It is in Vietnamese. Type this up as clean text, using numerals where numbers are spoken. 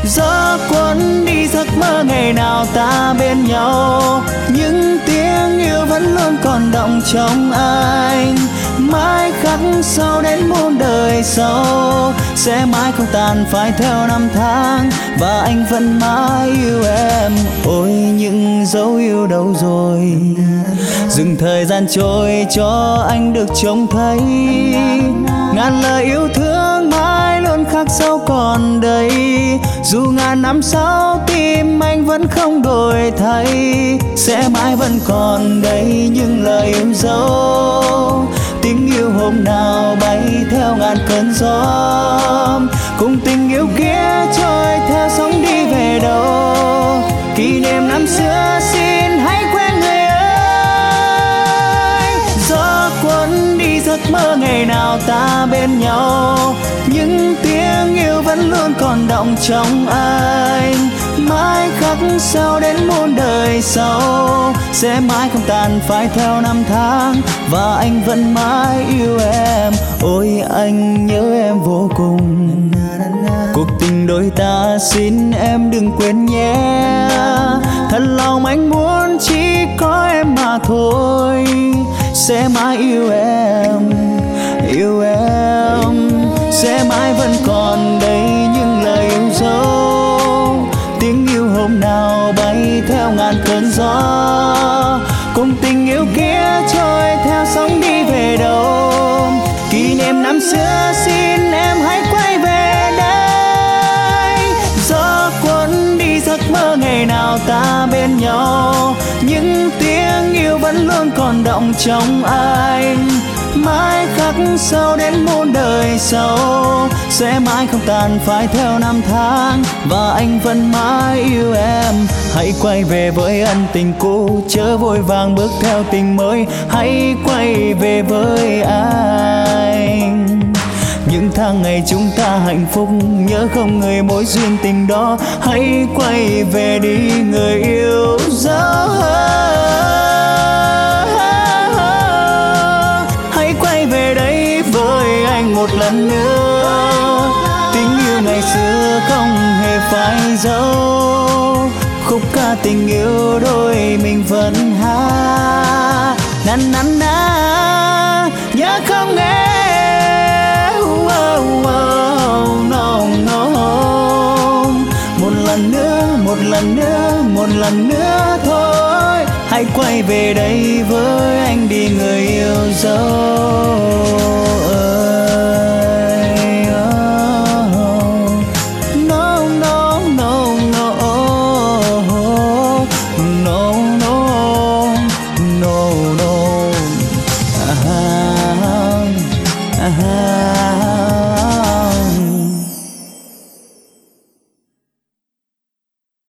Gió cuốn đi giấc mơ ngày nào ta bên nhau, những tiếng yêu vẫn luôn còn đọng trong anh. Mãi khắc sâu đến muôn đời sau, sẽ mãi không tàn phai theo năm tháng, và anh vẫn mãi yêu em. Ôi những dấu yêu đâu rồi, dừng thời gian trôi cho anh được trông thấy. Ngàn lời yêu thương mãi luôn khắc sâu còn đây, dù ngàn năm sau tim anh vẫn không đổi thay. Sẽ mãi vẫn còn đây những lời yêu dấu, tiếng yêu hôm nào bay theo ngàn cơn gió, cùng tình yêu kia trôi theo sóng đi về đâu. Kỷ niệm năm xưa xin hãy quên người ơi. Gió cuốn đi giấc mơ ngày nào ta bên nhau, những tiếng yêu vẫn luôn còn đọng trong anh. Mãi khắc sâu đến muôn đời sau, sẽ mãi không tàn phai theo năm tháng, và anh vẫn mãi yêu em. Ôi anh nhớ em vô cùng, cuộc tình đôi ta xin em đừng quên nhé. Thật lòng anh muốn chỉ có em mà thôi, sẽ mãi yêu em, yêu em. Sẽ mãi vẫn còn đây những lời yêu dấu, tiếng yêu hôm nào bay theo ngàn cơn gió, cùng tình yêu kia trôi theo sóng đi về đâu. Kỷ niệm năm xưa xin em hãy quay về đây. Gió cuốn đi giấc mơ ngày nào ta bên nhau, những tiếng yêu vẫn luôn còn đọng trong anh. Mãi khắc sâu đến muôn đời sau, sẽ mãi không tàn phai theo năm tháng, và anh vẫn mãi yêu em. Hãy quay về với ân tình cũ, chớ vội vàng bước theo tình mới. Hãy quay về với anh. Những tháng ngày chúng ta hạnh phúc, nhớ không người mối duyên tình đó. Hãy quay về đi người yêu dấu. Hãy quay về đây với anh một lần nữa. Tình yêu ngày xưa không hề phai dấu, khúc ca tình yêu đôi mình vẫn hát. Na na na, nhớ không em. No, no. Một lần nữa, một lần nữa, một lần nữa thôi. Hãy quay về đây với anh đi người yêu dấu ơi. No, no, no, no. No, no, no, no. Ah, ah.